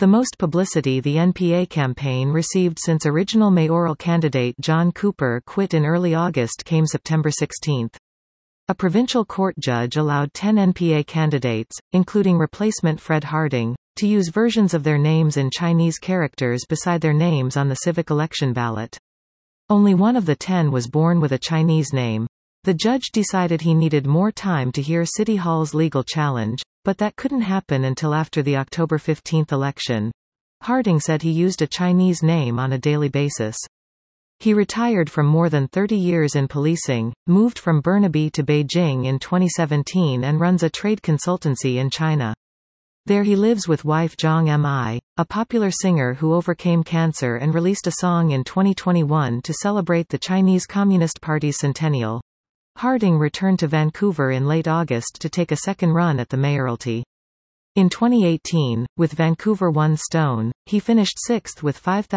the most publicity the NPA campaign received since original mayoral candidate John Cooper quit in early August came September 16. A provincial court judge allowed 10 NPA candidates, including replacement Fred Harding, to use versions of their names in Chinese characters beside their names on the civic election ballot. Only one of the 10 was born with a Chinese name. The judge decided he needed more time to hear City Hall's legal challenge, but that couldn't happen until after the October 15 election. Harding said he used a Chinese name on a daily basis. He retired from more than 30 years in policing, moved from Burnaby to Beijing in 2017 and runs a trade consultancy in China. There he lives with wife Zhang Mi, a popular singer who overcame cancer and released a song in 2021 to celebrate the Chinese Communist Party's centennial. Harding returned to Vancouver in late August to take a second run at the mayoralty. In 2018, with Vancouver one stone, he finished sixth with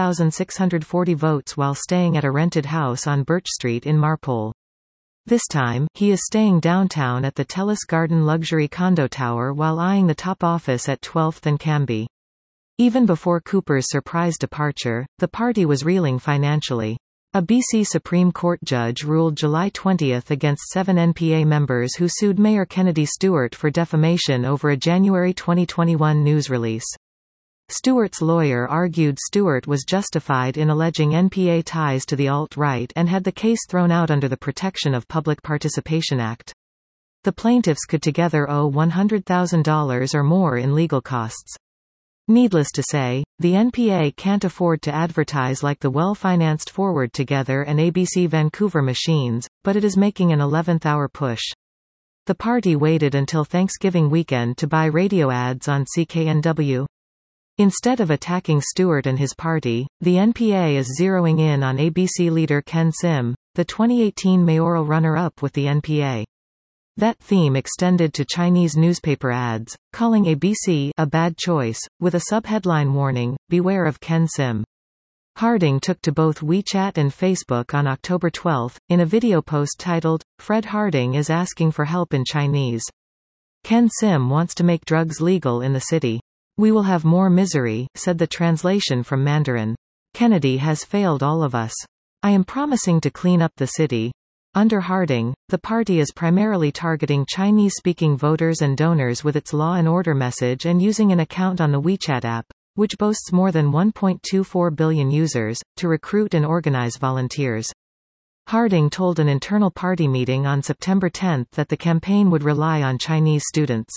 5,640 votes while staying at a rented house on Birch Street in Marpole. This time, he is staying downtown at the Telus Garden luxury condo tower while eyeing the top office at 12th and Cambie. Even before Cooper's surprise departure, the party was reeling financially. A BC Supreme Court judge ruled July 20 against 7 NPA members who sued Mayor Kennedy Stewart for defamation over a January 2021 news release. Stewart's lawyer argued Stewart was justified in alleging NPA ties to the alt-right and had the case thrown out under the Protection of Public Participation Act. The plaintiffs could together owe $100,000 or more in legal costs. Needless to say, the NPA can't afford to advertise like the well-financed Forward Together and ABC Vancouver machines, but it is making an 11th-hour push. The party waited until Thanksgiving weekend to buy radio ads on CKNW. Instead of attacking Stewart and his party, the NPA is zeroing in on ABC leader Ken Sim, the 2018 mayoral runner-up with the NPA. That theme extended to Chinese newspaper ads, calling ABC a bad choice, with a sub-headline warning, "Beware of Ken Sim." Harding took to both WeChat and Facebook on October 12, in a video post titled, "Fred Harding is asking for help in Chinese. Ken Sim wants to make drugs legal in the city. We will have more misery," said the translation from Mandarin. "Kennedy has failed all of us. I am promising to clean up the city." Under Harding, the party is primarily targeting Chinese-speaking voters and donors with its law and order message and using an account on the WeChat app, which boasts more than 1.24 billion users, to recruit and organize volunteers. Harding told an internal party meeting on September 10 that the campaign would rely on Chinese students.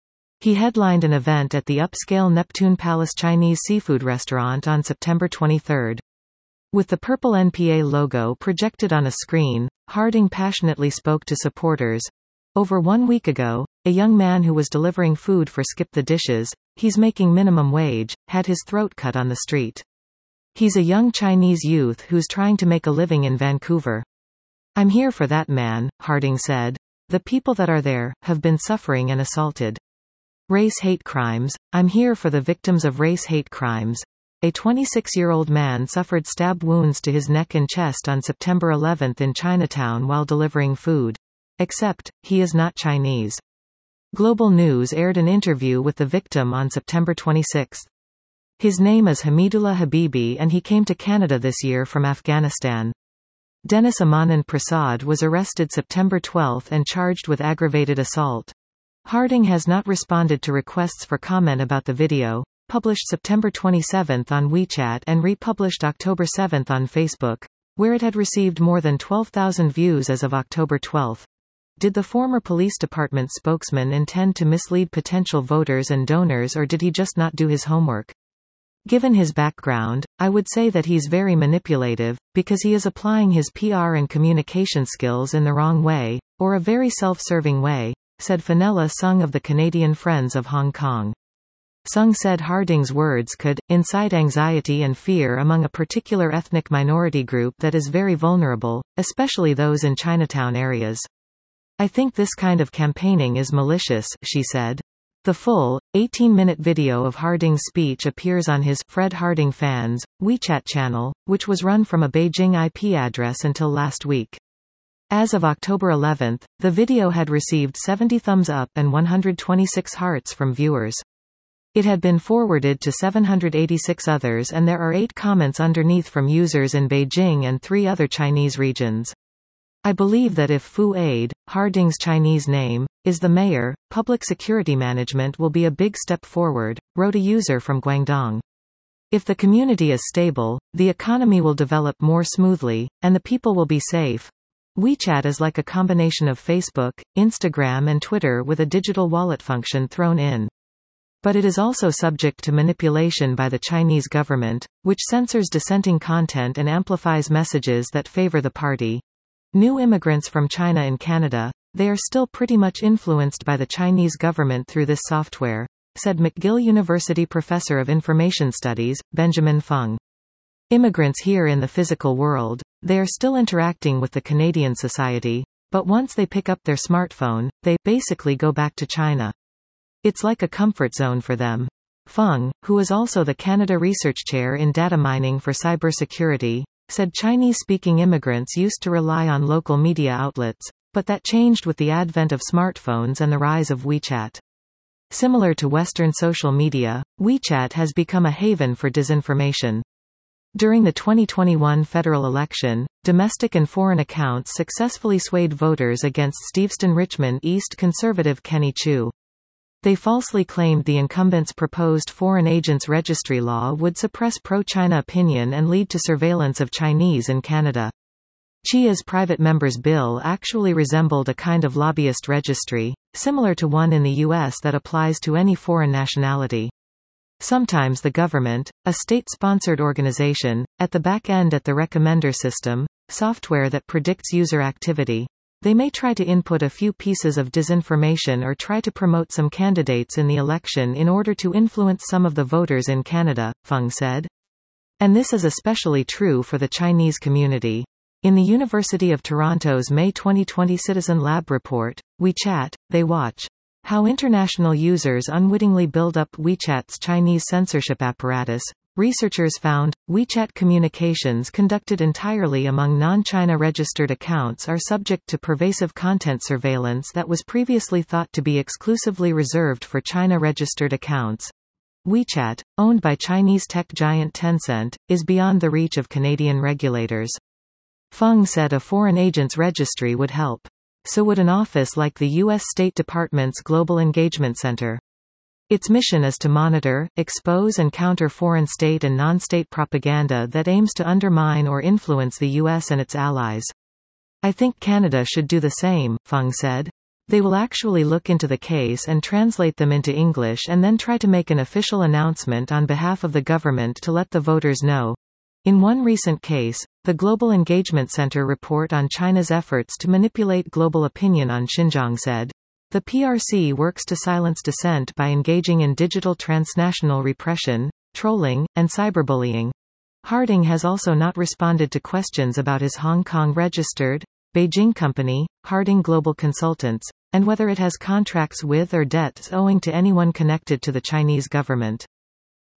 He headlined an event at the upscale Neptune Palace Chinese seafood restaurant on September 23. With the purple NPA logo projected on a screen, Harding passionately spoke to supporters. Over 1 week ago, a young man who was delivering food for Skip the Dishes, he's making minimum wage, had his throat cut on the street. He's a young Chinese youth who's trying to make a living in Vancouver. "I'm here for that man," Harding said. "The people that are there have been suffering and assaulted. Race hate crimes, I'm here for the victims of race hate crimes." A 26-year-old man suffered stab wounds to his neck and chest on September 11 in Chinatown while delivering food. Except, he is not Chinese. Global News aired an interview with the victim on September 26. His name is Hamidullah Habibi and he came to Canada this year from Afghanistan. Dennis Amanand Prasad was arrested September 12 and charged with aggravated assault. Harding has not responded to requests for comment about the video, published September 27 on WeChat and republished October 7 on Facebook, where it had received more than 12,000 views as of October 12. Did the former police department spokesman intend to mislead potential voters and donors, or did he just not do his homework? Given his background, I would say that he's very manipulative, because he is applying his PR and communication skills in the wrong way, or a very self-serving way, said Fenella Sung of the Canadian Friends of Hong Kong. Sung said Harding's words could incite anxiety and fear among a particular ethnic minority group that is very vulnerable, especially those in Chinatown areas. "I think this kind of campaigning is malicious," she said. The full, 18-minute video of Harding's speech appears on his Fred Harding Fans WeChat channel, which was run from a Beijing IP address until last week. As of October 11, the video had received 70 thumbs up and 126 hearts from viewers. It had been forwarded to 786 others, and there are 8 comments underneath from users in Beijing and 3 other Chinese regions. I believe that if Fu Aid, Harding's Chinese name, is the mayor, public security management will be a big step forward, wrote a user from Guangdong. If the community is stable, the economy will develop more smoothly, and the people will be safe. WeChat is like a combination of Facebook, Instagram and Twitter with a digital wallet function thrown in. But it is also subject to manipulation by the Chinese government, which censors dissenting content and amplifies messages that favor the party. New immigrants from China in Canada, they are still pretty much influenced by the Chinese government through this software, said McGill University Professor of Information Studies, Benjamin Fung. Immigrants here in the physical world, they are still interacting with the Canadian society, but once they pick up their smartphone, they basically go back to China. It's like a comfort zone for them. Fung, who is also the Canada Research Chair in data mining for cybersecurity, said Chinese-speaking immigrants used to rely on local media outlets, but that changed with the advent of smartphones and the rise of WeChat. Similar to Western social media, WeChat has become a haven for disinformation. During the 2021 federal election, domestic and foreign accounts successfully swayed voters against Steveston Richmond East conservative Kenny Chu. They falsely claimed the incumbent's proposed foreign agents registry law would suppress pro-China opinion and lead to surveillance of Chinese in Canada. Chia's private member's bill actually resembled a kind of lobbyist registry, similar to one in the U.S. that applies to any foreign nationality. Sometimes the government, a state-sponsored organization, at the back end at the recommender system, software that predicts user activity, they may try to input a few pieces of disinformation or try to promote some candidates in the election in order to influence some of the voters in Canada, Fung said. And this is especially true for the Chinese community. In the University of Toronto's May 2020 Citizen Lab report, WeChat, They Watch. How international users unwittingly build up WeChat's Chinese censorship apparatus, researchers found, WeChat communications conducted entirely among non-China registered accounts are subject to pervasive content surveillance that was previously thought to be exclusively reserved for China-registered accounts. WeChat, owned by Chinese tech giant Tencent, is beyond the reach of Canadian regulators. Fung said a foreign agents registry would help. So would an office like the U.S. State Department's Global Engagement Center. Its mission is to monitor, expose and counter foreign state and non-state propaganda that aims to undermine or influence the U.S. and its allies. I think Canada should do the same, Fung said. They will actually look into the case and translate them into English and then try to make an official announcement on behalf of the government to let the voters know. In one recent case, the Global Engagement Center report on China's efforts to manipulate global opinion on Xinjiang said, the PRC works to silence dissent by engaging in digital transnational repression, trolling, and cyberbullying. Harding has also not responded to questions about his Hong Kong-registered, Beijing company, Harding Global Consultants, and whether it has contracts with or debts owing to anyone connected to the Chinese government.